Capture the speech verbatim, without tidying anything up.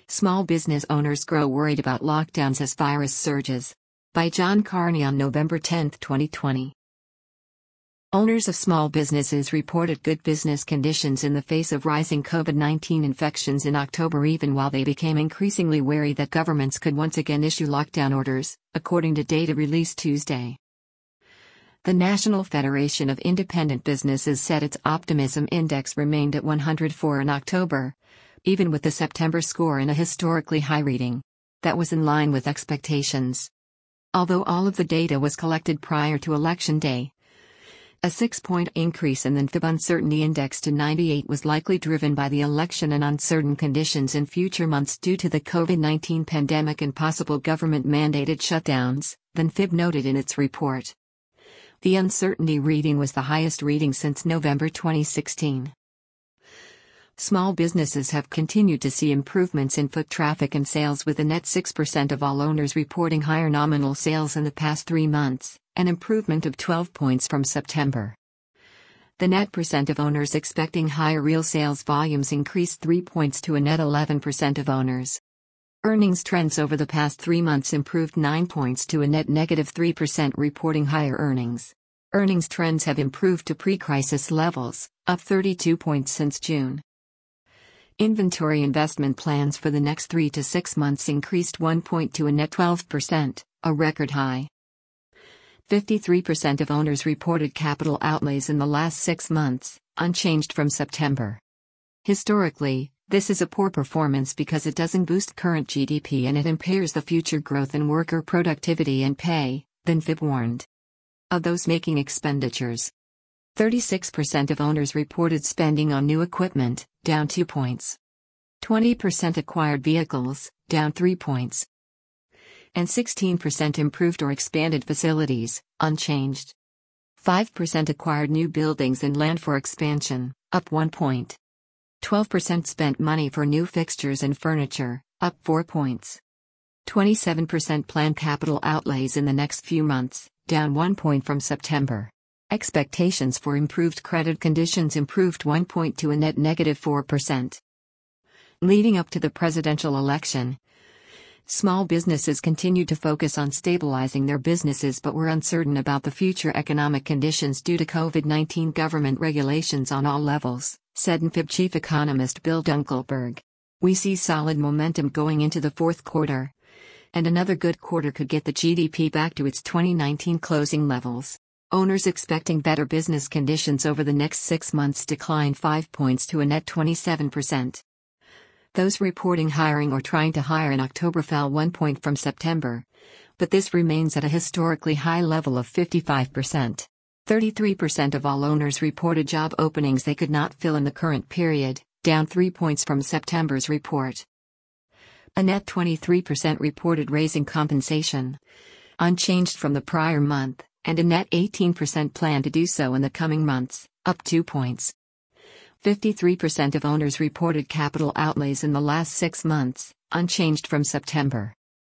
Small business owners grow worried about lockdowns as virus surges. By John Carney on November tenth, twenty twenty. Owners of small businesses reported good business conditions in the face of rising COVID nineteen infections in October, even while they became increasingly wary that governments could once again issue lockdown orders, according to data released Tuesday. The National Federation of Independent Businesses said its optimism index remained at one hundred four in October, even with the September score in a historically high reading. That was in line with expectations. Although all of the data was collected prior to Election Day, a six-point increase in the N F I B Uncertainty Index to ninety-eight was likely driven by the election and uncertain conditions in future months due to the COVID nineteen pandemic and possible government-mandated shutdowns, the N F I B noted in its report. The uncertainty reading was the highest reading since November twenty sixteen. Small businesses have continued to see improvements in foot traffic and sales, with a net six percent of all owners reporting higher nominal sales in the past three months, an improvement of twelve points from September. The net percent of owners expecting higher real sales volumes increased three points to a net eleven percent of owners. Earnings trends over the past three months improved nine points to a net negative three percent reporting higher earnings. Earnings trends have improved to pre-crisis levels, up thirty-two points since June. Inventory investment plans for the next three to six months increased one point to a net twelve percent, a record high. fifty-three percent of owners reported capital outlays in the last six months, unchanged from September. Historically, this is a poor performance because it doesn't boost current G D P and it impairs the future growth in worker productivity and pay, the N F I B warned. Of those making expenditures, thirty-six percent of owners reported spending on new equipment, down two points. twenty percent acquired vehicles, down three points. And sixteen percent improved or expanded facilities, unchanged. five percent acquired new buildings and land for expansion, up one point. twelve percent spent money for new fixtures and furniture, up four points. twenty-seven percent plan capital outlays in the next few months, down one point from September. Expectations for improved credit conditions improved one point to a net negative four percent. Leading up to the presidential election, small businesses continued to focus on stabilizing their businesses but were uncertain about the future economic conditions due to COVID nineteen government regulations on all levels, said N F I B chief economist Bill Dunkelberg. We see solid momentum going into the fourth quarter, and another good quarter could get the G D P back to its twenty nineteen closing levels. Owners expecting better business conditions over the next six months declined five points to a net twenty-seven percent. Those reporting hiring or trying to hire in October fell one point from September, but this remains at a historically high level of fifty-five percent. thirty-three percent of all owners reported job openings they could not fill in the current period, down three points from September's report. A net twenty-three percent reported raising compensation, unchanged from the prior month, and a net eighteen percent plan to do so in the coming months, up two points. fifty-three percent of owners reported capital outlays in the last six months, unchanged from September.